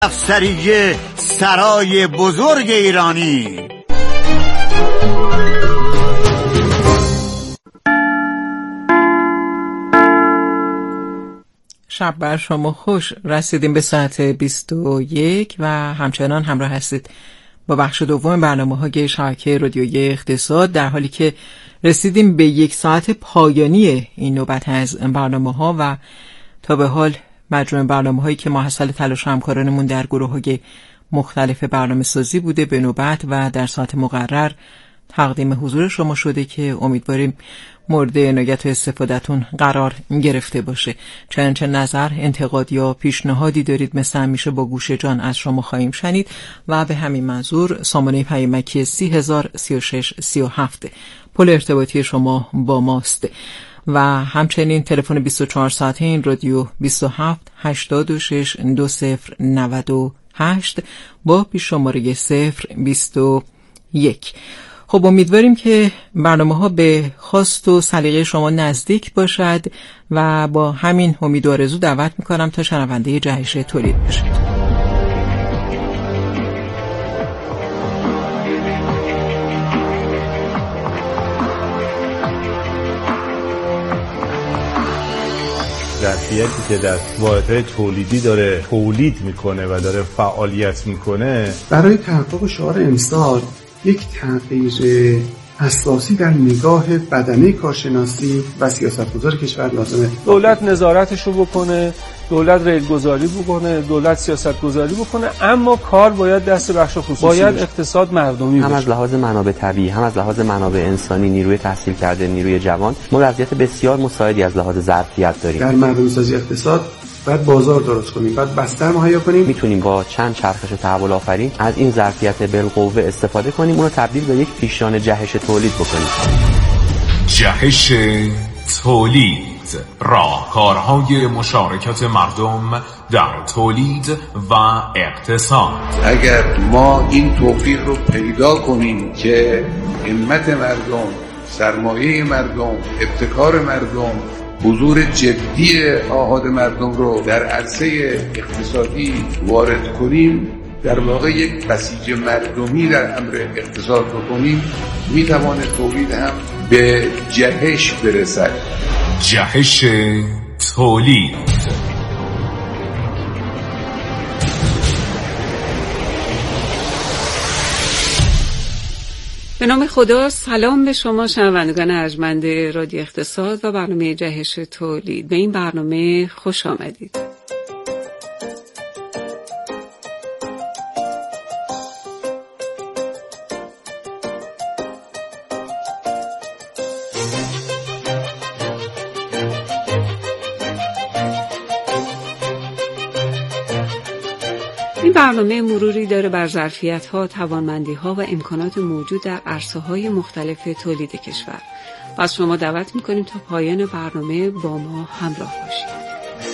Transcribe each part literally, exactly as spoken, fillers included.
افسریه سرای بزرگ ایرانی. شب بر شما خوش. رسیدیم به ساعت بیست و یک و همچنان همراه هستید با بخش دوم برنامه‌های شبکه رادیویی اقتصاد، در حالی که رسیدیم به یک ساعت پایانی این نوبت از برنامه‌ها و تا به حال مجموع برنامه‌هایی که ماحصل تلاش همکارانمون در گروه‌های مختلف برنامه‌سازی بوده به نوبت و در ساعت مقرر تقدیم حضور شما شده که امیدواریم مورد عنایت و استفادهتون قرار گرفته باشه. چنانچه نظر، انتقاد یا پیشنهادی دارید مثل همیشه با گوش جان از شما خواهیم شنید و به همین منظور سامانه پیامکی سی هزار سی و شش سی و هفت پل ارتباطی شما با ماست و همچنین تلفن بیست و چهار ساعته این رادیو بیست و هفت هشتاد و شش دو صفر نود و هشت با پیش شماره صفر بیست و یک. خب امیدواریم که برنامه ها به خواست و سلیقه شما نزدیک باشد و با همین امید و آرزو دعوت میکنم تا شنونده جهش تولید باشید. ظرفیتی که در واحدهای تولیدی داره تولید میکنه و داره فعالیت میکنه، برای تحقق شعار امسال یک تغییر اساسی در نگاه بدنه کارشناسی و سیاستگزار کشور لازمه. دولت نظارتش رو بکنه، دولت ریلگذاری بکنه، دولت سیاستگذاری بکنه، اما کار باید دست بخش خصوصی باید باشه. اقتصاد مردمی هم باشه. از لحاظ منابع طبیعی، هم از لحاظ منابع انسانی، نیروی تحصیل کرده، نیروی جوان، ما وضعیت بسیار مساعدی از لحاظ ظرفیت داریم. در مردم‌سازی اقتصاد باید بازار درست کنیم، باید بستر مهیا کنیم. میتونیم با چند چرخش تحول آفرین از این ظرفیت بالقوه استفاده کنیم، اون رو تبدیل به یک پیشران جهش تولید بکنیم. جهش تولید، راهکارهای مشارکت مردم در تولید و اقتصاد. اگر ما این توفیق رو پیدا کنیم که همت مردم، سرمایه مردم، ابتکار مردم، حضور جدی آحاد مردم رو در عرصه اقتصادی وارد کنیم، در واقع یک بسیج مردمی در امر اقتصاد بکنیم، میتواند تولید هم به جهش برسد. جهش تولید. به نام خدا، سلام به شما شنوندگان ارجمند رادیو اقتصاد و برنامه جهش تولید. به این برنامه خوش آمدید. این برنامه مروری داره بر ظرفیت‌ها، توانمندی‌ها و امکانات موجود در عرصه‌های مختلف تولید کشور. و از شما دعوت می‌کنیم تا پایان برنامه با ما همراه باشید.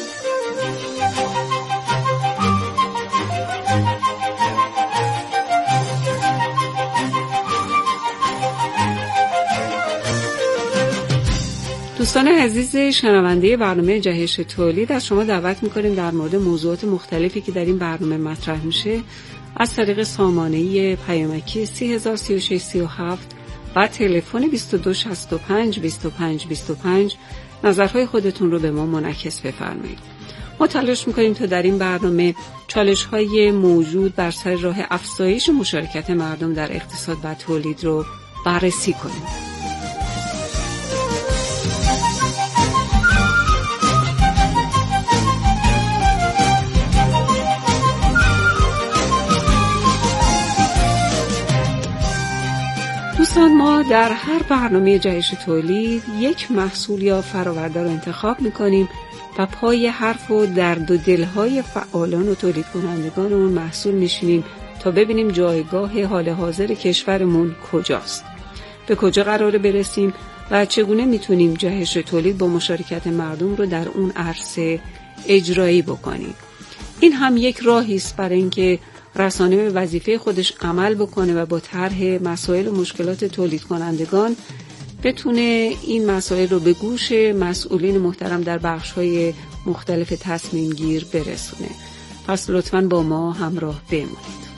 دوستان عزیز شنونده برنامه جهش تولید، از شما دعوت می‌کنیم در مورد موضوعات مختلفی که در این برنامه مطرح میشه از طریق سامانه پیامکی سی هزار سی و شش سی و هفت و تلفن بیست و دو شصت و پنج بیست و پنج بیست و پنج نظرهای خودتون رو به ما منعکس بفرمایید. ما تلاش می‌کنیم تا در این برنامه چالش‌های موجود بر سر راه افزایش مشارکت مردم در اقتصاد و تولید رو بررسی کنیم. دوستان، ما در هر برنامه جهش تولید یک محصول یا فراورده رو انتخاب میکنیم و پای حرف و درد و دلهای فعالان و تولید کنندگان اون محصول میشینیم تا ببینیم جایگاه حال حاضر کشورمون کجاست، به کجا قراره برسیم و چگونه میتونیم جهش تولید با مشارکت مردم رو در اون عرصه اجرایی بکنیم. این هم یک راهی است برای اینکه رسانه به وظیفه خودش عمل بکنه و با طرح مسائل و مشکلات تولید کنندگان بتونه این مسائل رو به گوش مسئولین محترم در بخش‌های مختلف تصمیم گیر برسونه. پس لطفاً با ما همراه بمونید.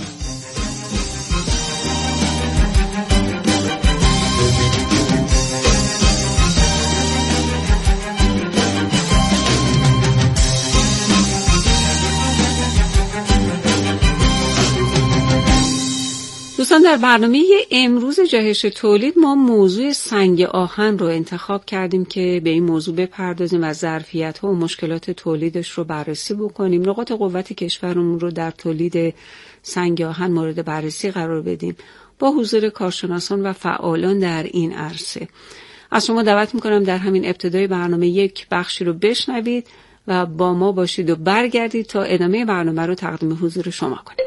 دوستان، در برنامه امروز جهش تولید ما موضوع سنگ آهن رو انتخاب کردیم که به این موضوع بپردازیم و ظرفیت‌ها و مشکلات تولیدش رو بررسی بکنیم، نقاط قوت کشورمون رو در تولید سنگ آهن مورد بررسی قرار بدیم با حضور کارشناسان و فعالان در این عرصه. از شما دعوت میکنم در همین ابتدای برنامه یک بخشی رو بشنوید و با ما باشید و برگردید تا ادامه برنامه رو تقدیم حضور شما کنیم.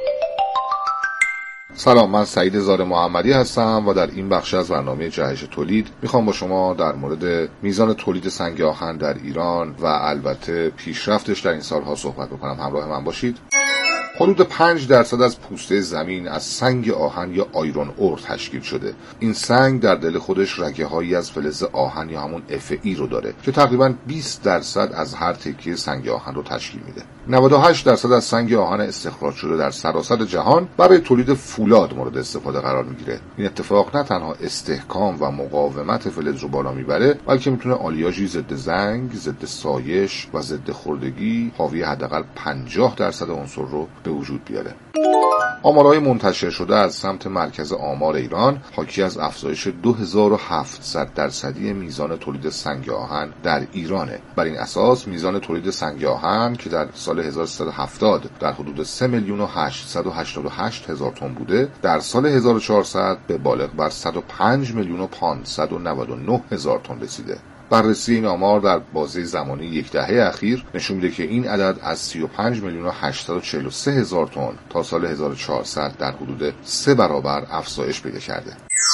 سلام، من سعید زار محمدی هستم و در این بخش از برنامه جهش تولید میخوام با شما در مورد میزان تولید سنگ آهن در ایران و البته پیشرفتش در این سالها صحبت بکنم. همراه من باشید. حدود پنج درصد از پوسته زمین از سنگ آهن یا آیرون اور تشکیل شده. این سنگ در دل خودش رگه هایی از فلز آهن یا همون اف ای رو داره که تقریباً بیست درصد از هر تکه سنگ آهن رو تشکیل میده. نود و هشت درصد از سنگ آهن استخراج شده در سراسر جهان برای تولید فولاد مورد استفاده قرار میگیره. این اتفاق نه تنها استحکام و مقاومت فلز رو بالا میبره، بلکه میتونه آلیاژی ضد زنگ، ضد سایش و ضد خوردگی حاوی حداقل پنجاه درصد عنصر رو به وجود بیاره. آمارهای منتشر شده از سمت مرکز آمار ایران حاکی از افزایش دو هزار و هفتصد درصدی میزان تولید سنگ آهن در ایرانه. بر این اساس میزان تولید سنگ آهن که در سال هزار و سیصد و هفتاد در حدود سه میلیون و هشتصد و هشتاد و هشت هزار تن بوده، در سال هزار و چهارصد به بالغ بر صد و پنج میلیون و پانصد و نود و نه هزار تن رسیده. بررسی این آمار در بازه زمانی یک دهه اخیر نشون میده که این عدد از سی و پنج میلیون و هشتصد و چهل و سه هزار تن تا سال هزار و چهارصد در حدود سه برابر افزایش پیدا کرده.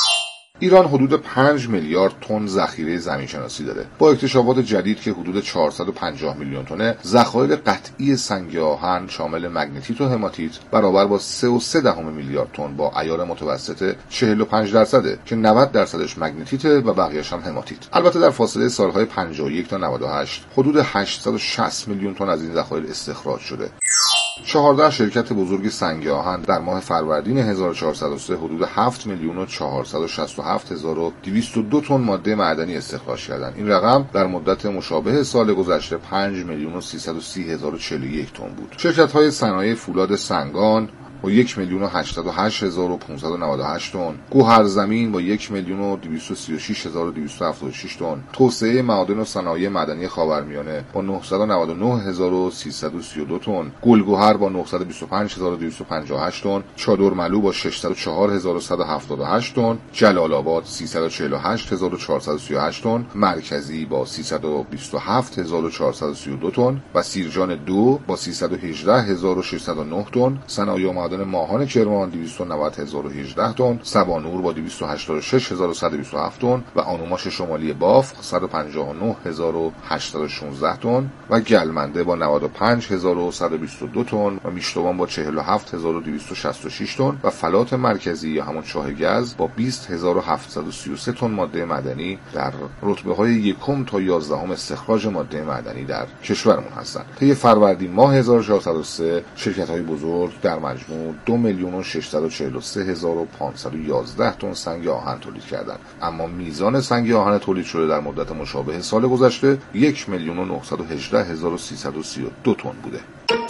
ایران حدود پنج میلیارد تن ذخیره زمینشناسی داره. با اکتشافات جدید که حدود چهارصد و پنجاه میلیون تن ذخایر قطعی سنگ آهن شامل مگنتیت و هماتیت برابر با سه و سه دهم میلیارد تن با عیار متوسط چهل و پنج درصده که نود درصدش مگنتیت و بقیه‌اش هم هماتیت. البته در فاصله سالهای پنجاه و یک تا نود و هشت حدود هشتصد و شصت میلیون تن از این ذخایر استخراج شده. چهارده شرکت بزرگ سنگ آهن در ماه فروردین هزار و چهارصد و سه حدود هفت میلیون و چهارصد و شصت و هفت هزار و دویست و دو تن ماده معدنی استخراج کردند. این رقم در مدت مشابه سال گذشته پنج میلیون و سیصد و سی هزار و چهل و یک تن بود. شرکت‌های صنایع فولاد سنگان با یک میلیون و هشتاد و هشت هزار و پانصد و نود و هشت تن، گوهرزمین با یک میلیون و دویست و سی و شش هزار و دویست و هفتاد و شش تن، توسعه معادن و صنایع معدنی خاورمیانه با نهصد و نود و نه هزار و سیصد و سی و دو تن، گلگهر با نهصد و بیست و پنج هزار و دویست و پنجاه و هشت تن، چادرملو با ششصد و چهار هزار و صد و هفتاد و هشت تن، جلال آباد سیصد و چهل و هشت هزار و چهارصد و سی و هشت تن، مرکزی با سیصد و بیست و هفت هزار و چهارصد و سی و دو تن و سیرجان دو با سیصد و هجده هزار و ششصد و نه تن، صنایع معدن ماهان کرمان دویست و نود هزار و هجده تن، سبانور با دویست و هشتاد و شش هزار و صد و بیست و هفت تن و آنوماش شمالی باف صد و پنجاه و نه هزار و هشتصد و شانزده تن و گلمنده با نود و پنج هزار و صد و بیست و دو تن و میشتوان با چهل و هفت هزار و دویست و شصت و شش تن و فلات مرکزی یا همون چاه گز با بیست هزار و هفتصد و سی و سه تن ماده معدنی در رتبه‌های یکم تا یازدهم استخراج ماده معدنی در کشورمون هستند. طی فروردین ماه هزار و چهارصد و سه شرکت‌های بزرگ در مجموع دو میلیون و ششصد و چهل و سه هزار و پانصد و یازده تن سنگ آهن تولید کردند، اما میزان سنگ آهن تولید شده در مدت مشابه سال گذشته یک میلیون و نهصد و هجده هزار و سیصد و سی و دو تن بوده.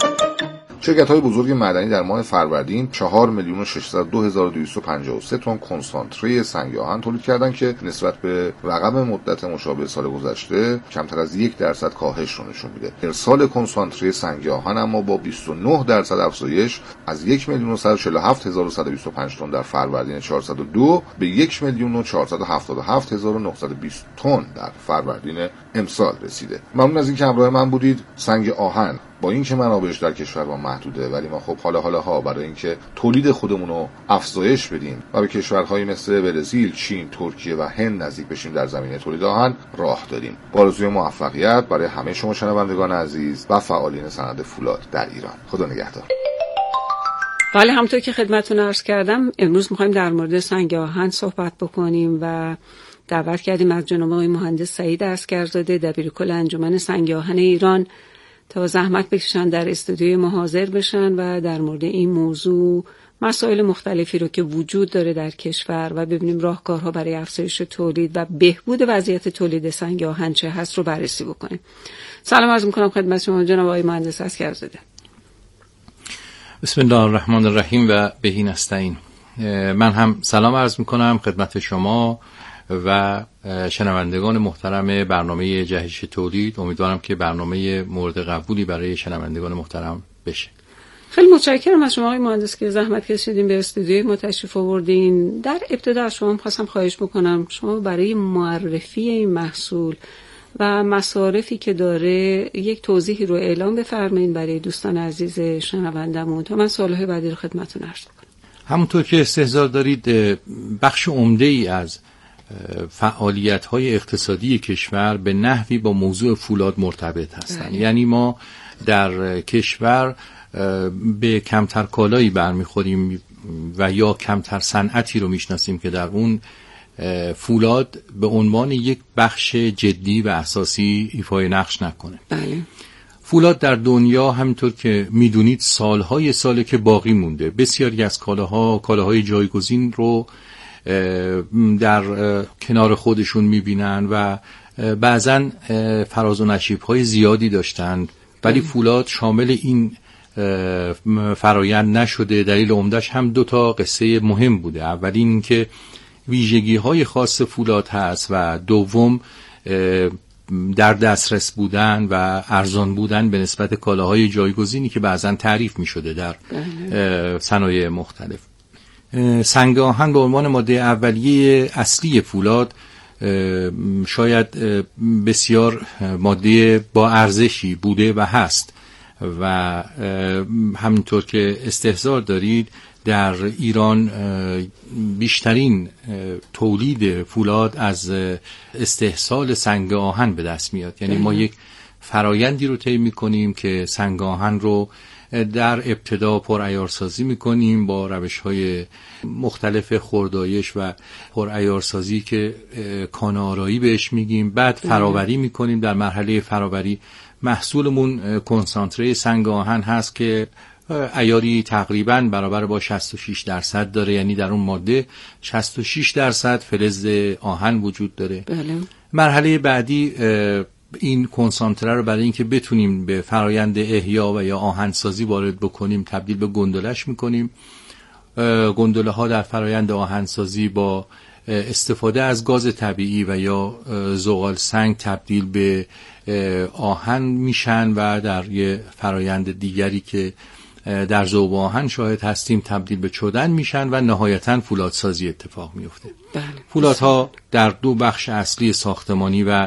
شرکت‌های بزرگ معدنی در ماه فروردین چهار میلیون و ششصد و دو هزار و دویست و پنجاه و سه تن کنسانتره سنگ آهن تولید کردند که نسبت به رقم مدت مشابه سال گذشته کمتر از یک درصد کاهش رو نشون میده. ارسال کنسانتره سنگ آهن اما با بیست و نه درصد افزایش از یک میلیون و صد و چهل و هفت هزار و صد و بیست و پنج تن در فروردین چهارصد و دو به یک میلیون و چهارصد و هفتاد و هفت هزار و نهصد و بیست تن در فروردین امسال رسیده. ممنون از اینکه همراه من بودید. سنگ آهن با اینکه منابعش در کشور ما محدوده، ولی ما خب حالا حالا ها برای اینکه تولید خودمون رو افزایش بدیم و به کشورهای مثل برزیل، چین، ترکیه و هند نزدیک بشیم در زمینه تولید آهن راه دادیم. با آرزوی موفقیت برای همه شما شنوندگان عزیز و فعالین صنعت فولاد در ایران. خدا نگهدار. بله، همونطور که خدمتتون عرض کردم امروز می‌خوایم در مورد سنگ آهن صحبت بکنیم و دعوت کردیم از جناب آقای مهندس سعید عسگرزاده دبیرکل انجمن سنگ آهن ایران تا زحمت بکشن در استودیوی ما حاضر بشن و در مورد این موضوع مسائل مختلفی رو که وجود داره در کشور و ببینیم راهکارها برای افزایش تولید و بهبود وضعیت تولید سنگ آهن چه هست رو بررسی بکنیم. سلام عرض می‌کنم خدمت شما جناب آقای مهندس اسکرزاده. بسم الله الرحمن الرحیم و بهی نستعین. من هم سلام عرض می‌کنم خدمت شما و شنوندگان محترم برنامه جهش تولید. امیدوارم که برنامه مورد قبولی برای شنوندگان محترم بشه. خیلی متشکرم از شما آقای مهندس که زحمت کشیدین به استودیوی ما تشریف آوردین. در ابتدا از شما خواستم خواهش بکنم شما برای معرفی این محصول و مصارفی که داره یک توضیحی رو اعلام بفرمایید برای دوستان عزیز شنوندمون تا من سوالهای بعدی رو خدمتتون عرض کنم. همونطور که استحضار دارید بخش عمده‌ای از فعالیت‌های اقتصادی کشور به نحوی با موضوع فولاد مرتبط هستند. یعنی ما در کشور به کمتر کالایی برمیخوریم و یا کمتر صنعتی رو میشناسیم که در اون فولاد به عنوان یک بخش جدی و اساسی ایفای نقش نکنه. بله. فولاد در دنیا همینطور که میدونید سالهای ساله که باقی مونده. بسیاری از کالاها کالاهای جایگزین رو در کنار خودشون میبینن و بعضن فراز و نشیب‌های زیادی داشتن، ولی فولاد شامل این فرایند نشده. دلیل عمده‌اش هم دو تا قصه مهم بوده. اولین این که ویژگی‌های خاص فولاد هست و دوم در دسترس بودن و ارزان بودن به نسبت کالاهای جایگزینی که بعضن تعریف می‌شده در صنایع مختلف. سنگ آهن به عنوان ماده اولیه اصلی فولاد شاید بسیار ماده با ارزشی بوده و هست و همینطور که استحضار دارید در ایران بیشترین تولید فولاد از استحصال سنگ آهن به دست میاد. یعنی ما یک فرایندی رو طی می‌کنیم که سنگ آهن رو در ابتدا پرعیارسازی می‌کنیم با روش‌های مختلف خردایش و پرعیارسازی که کان‌آرایی بهش میگیم. بعد فراوری می‌کنیم. در مرحله فراوری محصولمون کنسانتره سنگ آهن هست که عیاری تقریباً برابر با شصت و شش درصد داره. یعنی در اون ماده شصت و شش درصد فلز آهن وجود داره. بله. مرحله بعدی این کنسانتره رو برای اینکه بتونیم به فرایند احیا و یا آهنسازی وارد بکنیم تبدیل به گندلش میکنیم. گندله ها در فرایند آهنسازی با استفاده از گاز طبیعی و یا زغال سنگ تبدیل به آهن میشن و در یه فرایند دیگری که در ذوب آهن شاهد هستیم تبدیل به چدن میشن و نهایتاً فولادسازی اتفاق میفته. بله. فولادها در دو بخش اصلی ساختمانی و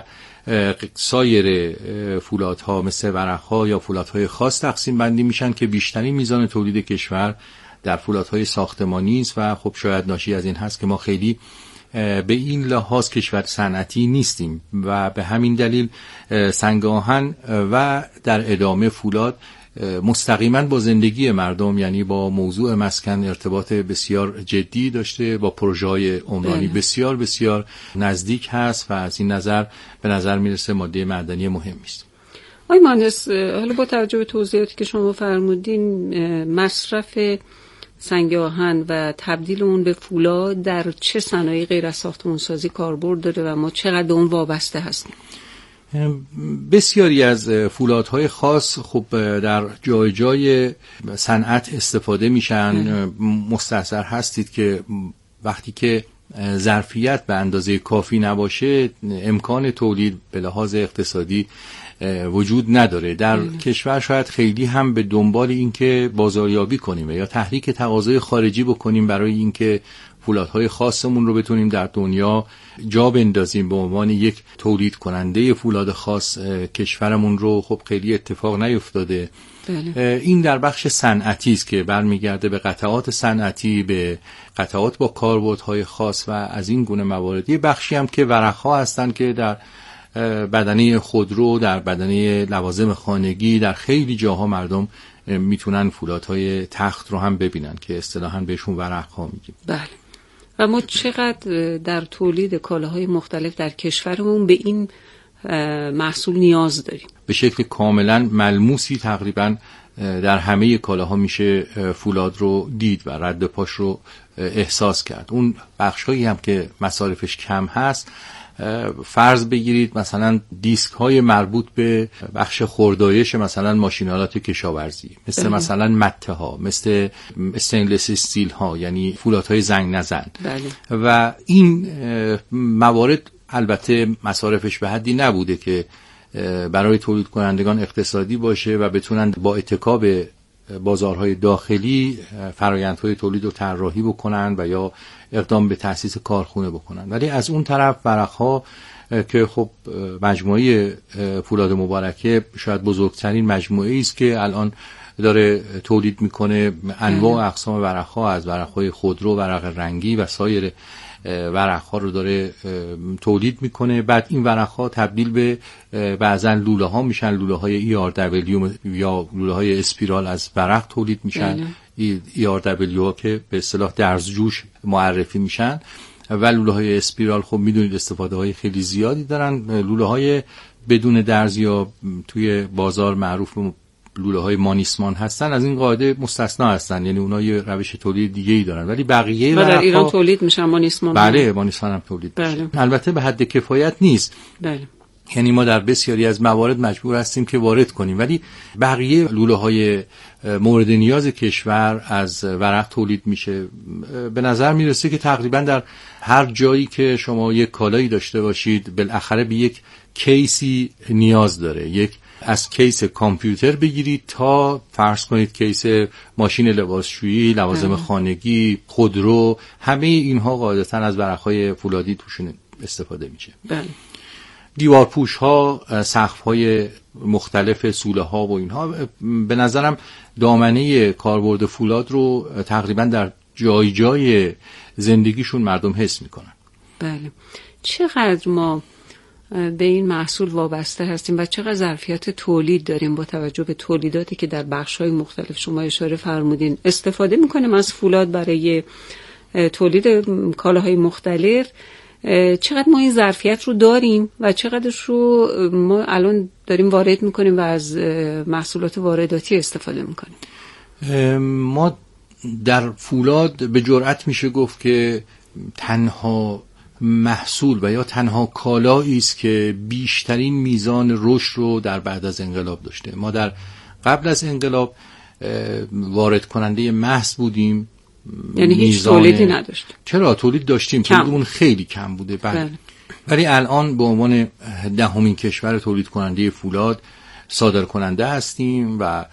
سایر فولادها مثل ورقها یا فولادهای خاص تقسیم بندی میشن که بیشترین میزان تولید کشور در فولادهای ساختمانی است و خب شاید ناشی از این هست که ما خیلی به این لحاظ کشور صنعتی نیستیم و به همین دلیل سنگ آهن و در ادامه فولاد مستقیما با زندگی مردم یعنی با موضوع مسکن ارتباط بسیار جدی داشته، با پروژه‌های عمرانی بسیار بسیار نزدیک هست و از این نظر به نظر میرسه ماده معدنی مهمی است. آقای مهندس، حالا با توجه به توضیحاتی که شما فرمودین مصرف سنگ آهن و تبدیل اون به فولاد در چه صنایع غیر از ساختمان‌سازی کاربرد داره و ما چقدر به اون وابسته هستیم؟ بسیاری از فولادهای خاص خب در جای جای صنعت استفاده میشن. مستحضر هستید که وقتی که ظرفیت به اندازه کافی نباشه امکان تولید به لحاظ اقتصادی وجود نداره. در ام. کشور شاید خیلی هم به دنبال این که بازاریابی کنیم یا تحریک تقاضای خارجی بکنیم برای اینکه فولادهای خاصمون رو بتونیم در دنیا جا بندازیم به عنوان یک تولید کننده فولاد خاص کشورمون رو خب خیلی اتفاق نیفتاده. بله. این در بخش صنعتی است که برمیگرده به قطعات صنعتی، به قطعات با کاربردهای خاص و از این گونه موارد. یه بخشی هم که ورق‌ها هستن که در بدنه خودرو، در بدنه لوازم خانگی، در خیلی جاها مردم میتونن فولادهای تخت رو هم ببینن که اصطلاحاً بهشون ورق‌ها میگیم. بله. و ما چقدر در تولید کالاهای مختلف در کشورمون به این محصول نیاز داریم. به شکل کاملا ملموسی تقریبا در همه کالاها میشه فولاد رو دید و رد پاش رو احساس کرد. اون بخشایی هم که مصارفش کم هست، فرض بگیرید مثلا دیسک های مربوط به بخش خردایش مثلا ماشینالات کشاورزی، مثل بله. مثلا مته ها، مثل استینلس استیل ها، یعنی فولاد های زنگ نزن. بله. و این موارد البته مصارفش به حدی نبوده که برای تولید کنندگان اقتصادی باشه و بتونن با اتکا به بازارهای داخلی فرآیندهای تولید رو طراحی بکنن و یا اقدام به تأسیس کارخونه بکنن. ولی از اون طرف ورق‌ها که خب مجموعه فولاد مبارکه شاید بزرگترین مجموعه است که الان داره تولید میکنه. انواع اقسام ورق‌ها، از ورق‌های خودرو، ورق رنگی و سایر ورق‌ها رو داره تولید میکنه. بعد این ورق‌ها تبدیل به بعضن لوله ها میشن، لوله های ای آر دبلیو یا لوله های اسپیرال از ورق تولید میشن. ای آر دبلیو ها که به اصطلاح درزجوش معرفی میشن و لوله های اسپیرال خب میدونید استفاده های خیلی زیادی دارن. لوله های بدون درز یا توی بازار معروف لوله های مانیسمان هستن، از این قاعده مستثنا هستن، یعنی اونها یه روش تولید دیگه ای دارن. ولی بقیه در ایران تولید میشن مانیسمان. بله، مانیسمان هم تولید بله. میشه. البته به حد کفایت نیست. بله. یعنی ما در بسیاری از موارد مجبور هستیم که وارد کنیم، ولی بقیه لوله های مورد نیاز کشور از ورق تولید میشه. به نظر میرسه که تقریبا در هر جایی که شما یک کالایی داشته باشید بالاخره به یک کیسی نیاز داره. یک از کیس کامپیوتر بگیرید تا فرض کنید کیس ماشین لباسشویی، لوازم خانگی، خودرو، همه اینها قاعدتا از ورق‌های فولادی توشون استفاده میشه. بله. دیوارپوش ها، سقف های مختلف، سوله ها و اینها، به نظرم دامنه کاربرد فولاد رو تقریبا در جای جای زندگیشون مردم حس میکنن. بله. چقدر ما به این محصول وابسته هستیم و چقدر ظرفیت تولید داریم با توجه به تولیداتی که در بخش‌های مختلف شما اشاره فرمودین؟ استفاده میکنیم از فولاد برای تولید کالاهای مختلف. چقدر ما این ظرفیت رو داریم و چقدرش رو ما الان داریم وارد میکنیم و از محصولات وارداتی استفاده میکنیم؟ ما در فولاد به جرئت میشه گفت که تنها محصول و یا تنها کالایی است که بیشترین میزان رشد رو در بعد از انقلاب داشته. ما در قبل از انقلاب وارد کننده محض بودیم، یعنی هیچ تولیدی نداشتیم. چرا؟ تولید داشتیم، تولیدمون خیلی کم بوده. بله. ولی الان به عنوان دهمین کشور تولید کننده فولاد صادر کننده هستیم و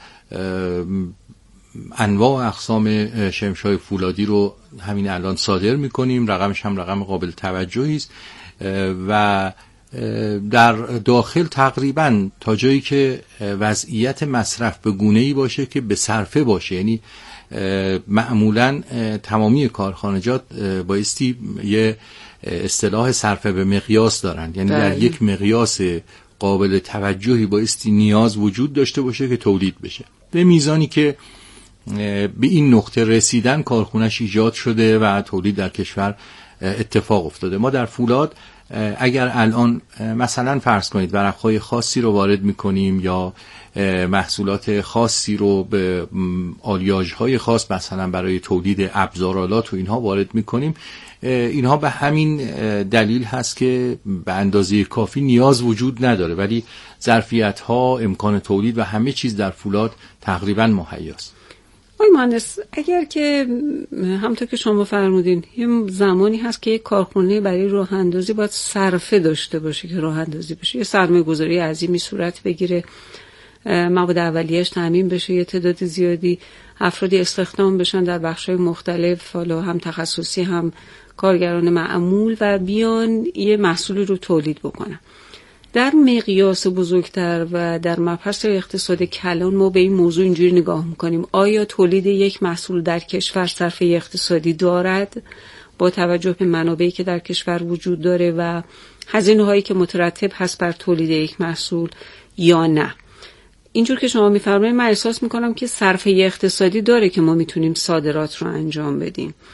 انواع اقسام شمشای فولادی رو همین الان صادر میکنیم. رقمش هم رقم قابل توجهی است و در داخل تقریبا تا جایی که وضعیت مصرف به گونه‌ای باشه که به صرفه باشه، یعنی معمولا تمامی کارخانجات بایستی یه اصطلاح صرفه به مقیاس دارن، یعنی در یک مقیاس قابل توجهی بایستی نیاز وجود داشته باشه که تولید بشه. به میزانی که به این نقطه رسیدن کارخونش ایجاد شده و تولید در کشور اتفاق افتاده. ما در فولاد اگر الان مثلا فرض کنید ورق‌های خاصی رو وارد می‌کنیم یا محصولات خاصی رو به آلیاژهای خاص مثلا برای تولید ابزارآلات و اینها وارد می‌کنیم، اینها به همین دلیل هست که به اندازه کافی نیاز وجود نداره، ولی ظرفیت‌ها، امکان تولید و همه چیز در فولاد تقریباً مهیاست. آقای مهندس، اگر که همونطور که شما فرمودین یه زمانی هست که یک کارخونه برای راه اندازی باید صرفه داشته باشه که راه اندازی بشه، یه سرمایه گذاری عظیمی صورت بگیره، مواد اولیه‌اش تامین بشه، یه تعداد زیادی افرادی استخدام بشن در بخش‌های مختلف، حالا هم تخصصی هم کارگران معمول، و بیان یه محصولی رو تولید بکنن. در مقیاس بزرگتر و در مبحث اقتصاد کلان ما به این موضوع اینجوری نگاه میکنیم: آیا تولید یک محصول در کشور صرفه اقتصادی دارد با توجه به منابعی که در کشور وجود داره و هزینه هایی که مترتب هست بر تولید یک محصول، یا نه؟ اینجور که شما میفرمایید من احساس میکنم که صرفه اقتصادی داره که ما میتونیم صادرات رو انجام بدیم.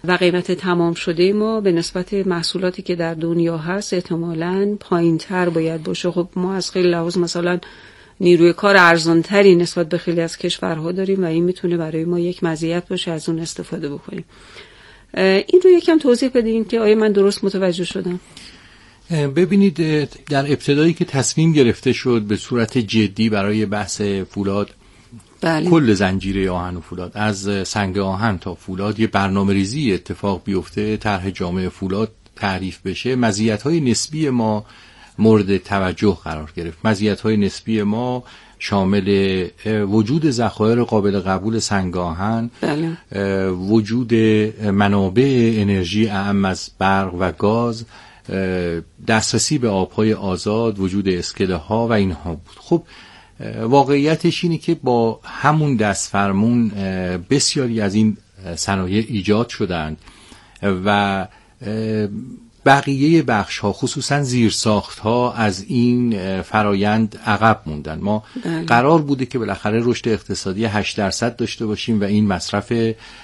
و قیمت تمام شده ما به نسبت محصولاتی که در دنیا هست احتمالاً پایین‌تر باید باشه. خب ما از خیلی لحاظ مثلا نیروی کار ارزانتری نسبت به خیلی از کشورها داریم و این میتونه برای ما یک مزیت باشه، از اون استفاده بکنیم. این رو یکم توضیح بدین که آیا من درست متوجه شدم؟ ببینید، در ابتدایی که تصمیم گرفته شد به صورت جدی برای بحث فولاد، بله. کل زنجیره آهن و فولاد از سنگ آهن تا فولاد یه برنامه ریزی اتفاق بیفته، طرح جامع فولاد تعریف بشه، مزیت‌های نسبی ما مورد توجه قرار گرفت. مزیت‌های نسبی ما شامل وجود ذخایر قابل قبول سنگ آهن، بله. وجود منابع انرژی اعم از برق و گاز، دسترسی به آبهای آزاد، وجود اسکله ها و اینها بود. خب واقعیتش اینه که با همون دست فرمون بسیاری از این صنایع ایجاد شدند و بقیه بخش ها خصوصا زیرساخت ها از این فرایند عقب موندن. ما بله. قرار بوده که بالاخره رشد اقتصادی هشت درصد داشته باشیم و این مصرف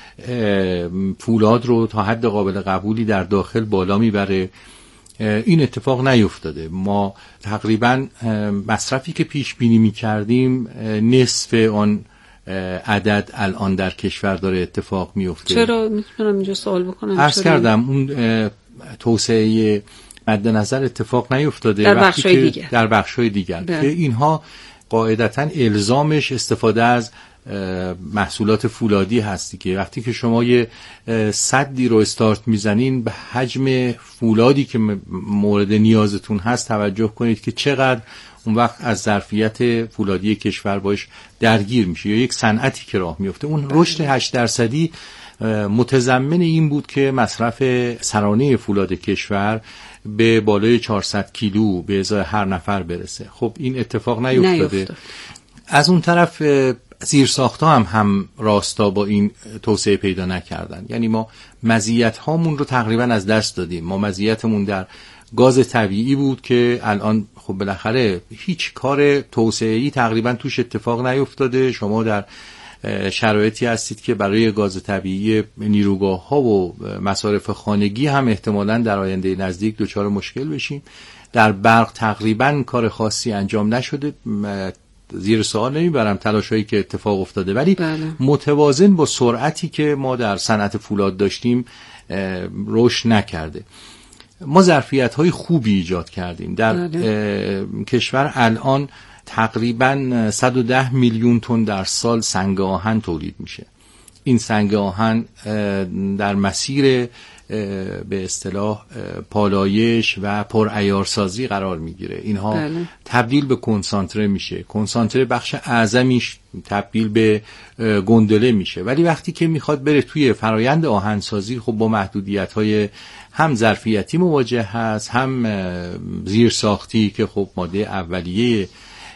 فولاد رو تا حد قابل قبولی در داخل بالا میبره. این اتفاق نیفتاده. ما تقریبا مصرفی که پیش بینی میکردیم نصف آن عدد الان در کشور داره اتفاق میفته. چرا؟ میتونم اینجا سوال بکنم؟ عرض کردم اون توسعه مد نظر اتفاق نیفتاده در بخش‌های دیگر. در بخش‌های دیگر که اینها قاعدتاً الزامش استفاده از محصولات فولادی هستی که وقتی که شما یه سدی رو استارت میزنین به حجم فولادی که مورد نیازتون هست توجه کنید که چقدر اون وقت از ظرفیت فولادی کشور باش درگیر میشه یا یک صنعتی که راه میفته. اون رشد هشت درصدی متضمن این بود که مصرف سرانه فولاد کشور به بالای چهارصد کیلو به ازای هر نفر برسه. خب این اتفاق نیفتاده. نیفتاد. از اون طرف زیرساخت‌ها هم هم راستا با این توسعه پیدا نکردن. یعنی ما مزیت هامون رو تقریبا از دست دادیم. ما مزیتمون در گاز طبیعی بود که الان خب بالاخره هیچ کار توسعه‌ای تقریبا توش اتفاق نیفتاده. شما در شرایطی هستید که برای گاز طبیعی نیروگاه‌ها و مصارف خانگی هم احتمالاً در آینده نزدیک دچار مشکل بشیم. در برق تقریبا کار خاصی انجام نشده. زیر سوال نمیبرم تلاشایی که اتفاق افتاده، ولی بله. متوازن با سرعتی که ما در صنعت فولاد داشتیم رشد نکرده. ما ظرفیت‌های خوبی ایجاد کردیم. در بله. کشور الان تقریباً صد و ده میلیون تن در سال سنگ آهن تولید میشه. این سنگ آهن در مسیر به اصطلاح پالایش و پرعیارسازی قرار میگیره. اینها بله. تبدیل به کنسانتره میشه. کنسانتره بخش اعظمیش تبدیل به گندله میشه. ولی وقتی که میخواد بره توی فرایند آهنسازی خب با محدودیت‌های هم ظرفیتی مواجه هست، هم زیرساختی که خب ماده اولیه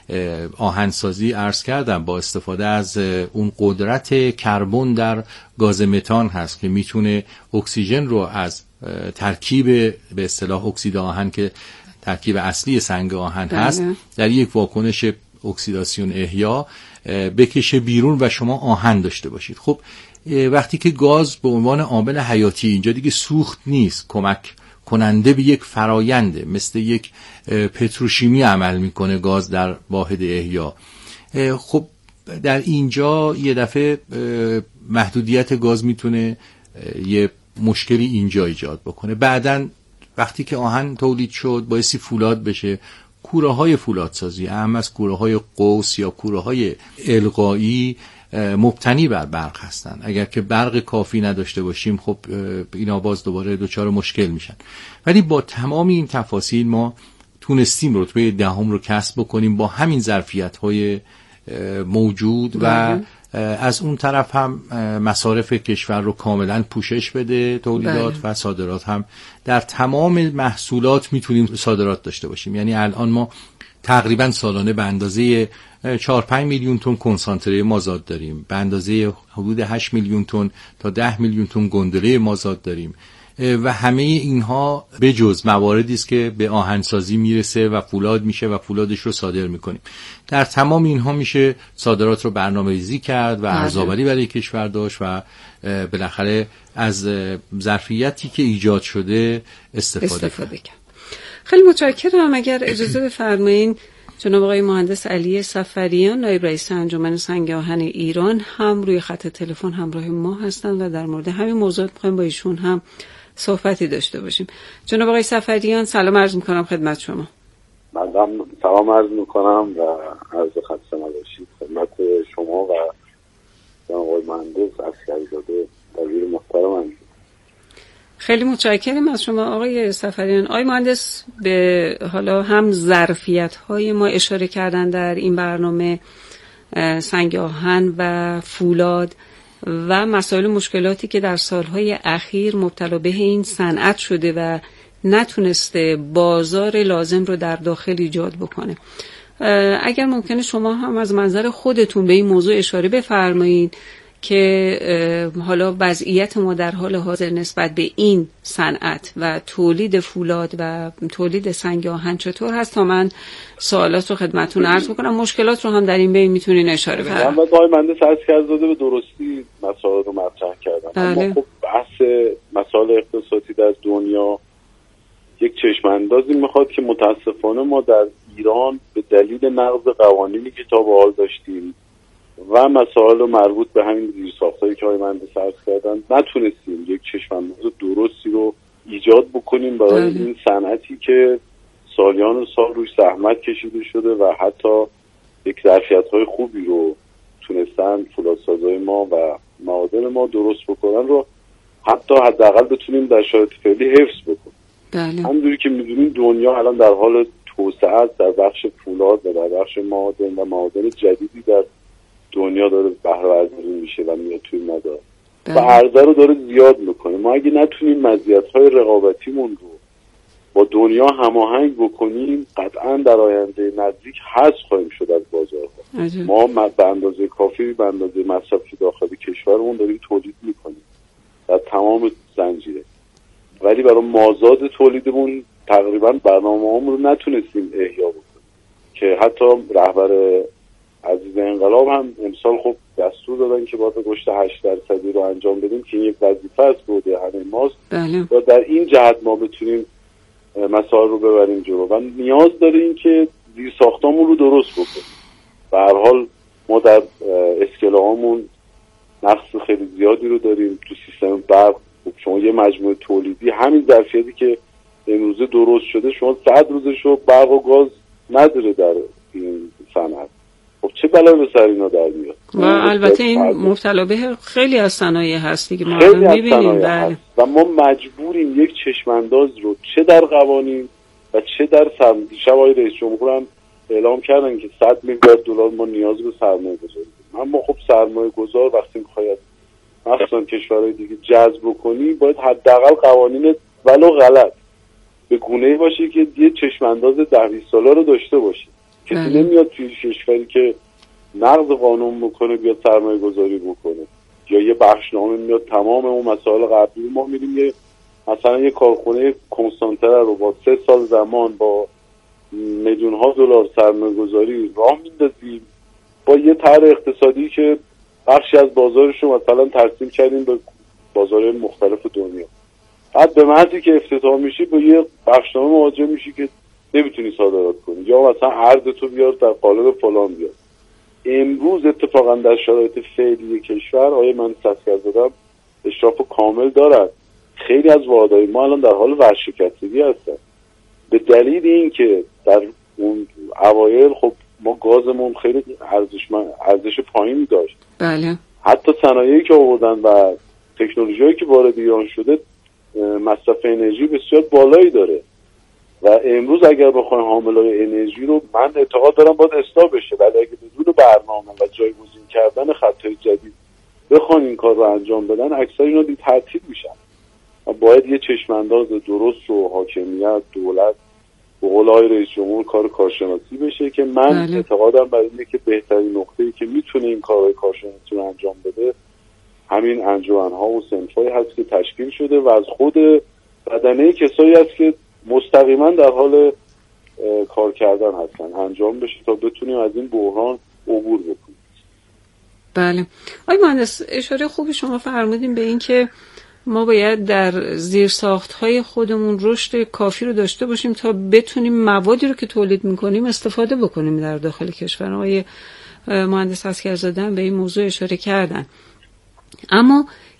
آهنسازی عرض کردم با استفاده از اون قدرت کربن در گاز متان هست که میتونه اکسیژن رو از ترکیب به اصطلاح اکسید آهن که ترکیب اصلی سنگ آهن هست در یک واکنش اکسیداسیون احیا بکشه بیرون و شما آهن داشته باشید. خب وقتی که گاز به عنوان عامل حیاتی اینجا دیگه سوخت نیست، کمک کننده به یک فراینده، مثل یک پتروشیمی عمل میکنه گاز در واحد احیا. خب در اینجا یه دفعه محدودیت گاز میتونه یه مشکلی اینجا ایجاد بکنه. بعدن وقتی که آهن تولید شد بایستی فولاد بشه. کوره های فولادسازی اهم از کوره های قوس یا کوره های القایی مبتنی بر برق هستن. اگر که برق کافی نداشته باشیم خب اینا باز دوباره دوچار مشکل میشن. ولی با تمام این تفاصیل ما تونستیم رتبه دهم رو کسب بکنیم با همین ظرفیت‌های موجود و از اون طرف هم مصارف کشور رو کاملا پوشش بده، تولیدات بله. و صادرات هم در تمام محصولات میتونیم صادرات داشته باشیم. یعنی الان ما تقریبا سالانه به اندازه چهار پنج میلیون تن کنسانتره مازاد داریم، به اندازه حدود هشت میلیون تن تا ده میلیون تن گندله مازاد داریم. و همه اینها بجز مواردی است که به آهنسازی میرسه و فولاد میشه و فولادش رو صادر میکنیم. در تمام اینها میشه صادرات رو برنامه‌ریزی کرد و ارزآوری برای کشور داشت و بالاخره از ظرفیتی که ایجاد شده استفاده, استفاده کرد. خیلی متشکرم. اگر اجازه بفرمایید جناب آقای مهندس علی صفریان نایب رئیس انجمن سنگ آهن ایران هم روی خط تلفن همراه ما هستند و در مورد همین موضوع می‌خوایم با ایشون هم صحبتی داشته باشیم. جناب آقای صفریان سلام عرض می‌کنم خدمت شما. من سلام عرض می‌کنم و عرض خدمت نباشید خدمت شما و جناب آقای مهندس عسکری‌زاده وزیر محترم. خیلی متشکرم از شما آقای صفریان. آقای مهندس به حالا هم ظرفیت‌های ما اشاره کردن در این برنامه، سنگ آهن و فولاد و مسائل مشکلاتی که در سالهای اخیر مبتلا به این صنعت شده و نتونسته بازار لازم رو در داخل ایجاد بکنه. اگر ممکنه شما هم از منظر خودتون به این موضوع اشاره بفرمایید که حالا وضعیت ما در حال حاضر نسبت به این صنعت و تولید فولاد و تولید سنگ آهن چطور هست تا من سوالات رو خدمتتون عرض بکنم، مشکلات رو هم در این بین میتونین اشاره بفرمایید. من آقای مهندس عسکری‌زاده به درستی مسائل رو مطرح کردم. بله. اما خب بحث مسائل اقتصادی در دنیا یک چشم اندازی میخواد که متاسفانه ما در ایران به دلیل نقض قوانینی که تا به حال داشتیم و مسائل مربوط به همین زیرساختایی که آقای مهندس عرض کردن نتونستیم یک چشم‌انداز درستی رو ایجاد بکنیم برای این صنعتی که سالیان و سال روش زحمت کشیده شده و حتی یک ظرفیت‌های خوبی رو تونستن فولادسازای ما و معادن ما درست بکنن رو حتی حداقل بتونیم در شرایط فعلی حفظ بکنیم. بله. همونجوری که می‌دونیم دنیا الان در حال توسعه است در بخش فولاد و در بخش معادن و معادن جدیدی در دنیا داره بهره برداری میشه و میاد توی مدار و عرضه رو داره زیاد میکنه. ما اگه نتونیم مزیت‌های رقابتیمون رو با دنیا هماهنگ بکنیم قطعا در آینده نزدیک حذف خواهیم شد از بازارها. ما به اندازه کافی به اندازه مصرفی داخل کشورمون داریم تولید میکنیم در تمام زنجیره، ولی برای مازاد تولیدمون تقریبا برنامه‌هامون رو نتونستیم احیا بکنیم که حتی رهبر عزیز انقلاب هم امسال خب دستور دادن که باید گوشت هشت درصدی رو انجام بدیم که این یک وظیفه است بوده همه ماست. بله. و در این جهت ما بتونیم مسائل رو ببریم جلو و نیاز داریم که زیر ساختامون رو درست بکنیم. به هر حال ما در اسکله‌هامون نقص خیلی زیادی رو داریم تو سیستم برق. خب شما یه مجموعه تولیدی همین ظرفیتی که امروزه درست شده شما صد روزش رو برق و گاز نداره در این صنعت. خب چه بلایی به سر اینا در میاد؟ و البته این مبتلا به خیلی از صنایع هست دیگه ما الان می‌بینیم. بله. و ما مجبوریم یک چشمانداز رو چه در قوانین و چه در سرمایه. دیشب آقای رئیس جمهور هم اعلام کردن که صد میلیارد دلار ما نیاز به سرمایه گذاری داریم. اما خب سرمایه گذار وقتی می‌خواد مثلا کشورهای دیگه جذب کنی باید حداقل قوانین ولو غلط به گونه‌ای باشه که یه چشمانداز ده بیست ساله رو داشته باشه. کسی نمیاد توی کشوری که نقض قانون بکنه بیاد سرمایه گذاری بکنه یا یه بخشنامه میاد تمام اون مسائل قبلی. ما میریم یه مثلا یه کارخونه کنستانتر رو با سه سال زمان با میلیون ها دلار سرمایه گذاری راه میندازیم با یه طرح اقتصادی که بخشی از بازارش رو مثلا ترسیم کردیم به بازارهای مختلف دنیا. بعد به محضی که افتتاح میشی با یه بخشنامه مواجه میشی که نمیتونی صادرات کنی یا مثلا عرض تو بیار در قالب فلان بیار. امروز اتفاقا در شرایط فعلی کشور آیه من تذکر دادم اشراف کامل دارد. خیلی از واحدهای ما الان در حال ورشکستگی هستن به دلیل اینکه در اون اوایل خب ما گازمون خیلی ارزش ارزش پایینی داشت. بله. حتی صنایعی که آوردن و تکنولوژیایی که وارد ایران شده مصرف انرژی بسیار بالایی داره و امروز اگر بخوایم حاملای انرژی رو من اعتقاد دارم باید اصلاح بشه، ولی اگه بدون برنامه و جایگزین کردن خطهای جدید بخوان این کار رو انجام بدن اکثر اینا دیگه تعطیل میشن و باید یه چشمانداز درست و حاکمیت دولت به قول آقای رئیس جمهور کار کارشناسی بشه که من بله. اعتقادم بر اینه که بهترین نقطه‌ای که میتونه این کارهای کارشناسی رو انجام بده همین انجمن‌ها و صنف‌هایی هست که تشکیل شده و از خود بدنه کسایی هست که مستقیما در حال کار کردن هستن انجام بشه تا بتونیم از این بحران عبور بکنیم. بله آقای مهندس، اشاره خوبی شما فرمودین به این که ما باید در زیرساخت‌های خودمون رشد کافی رو داشته باشیم تا بتونیم موادی رو که تولید می‌کنیم استفاده بکنیم در داخل کشور. آقای مهندس اسکرزاده به این موضوع اشاره کردن. اما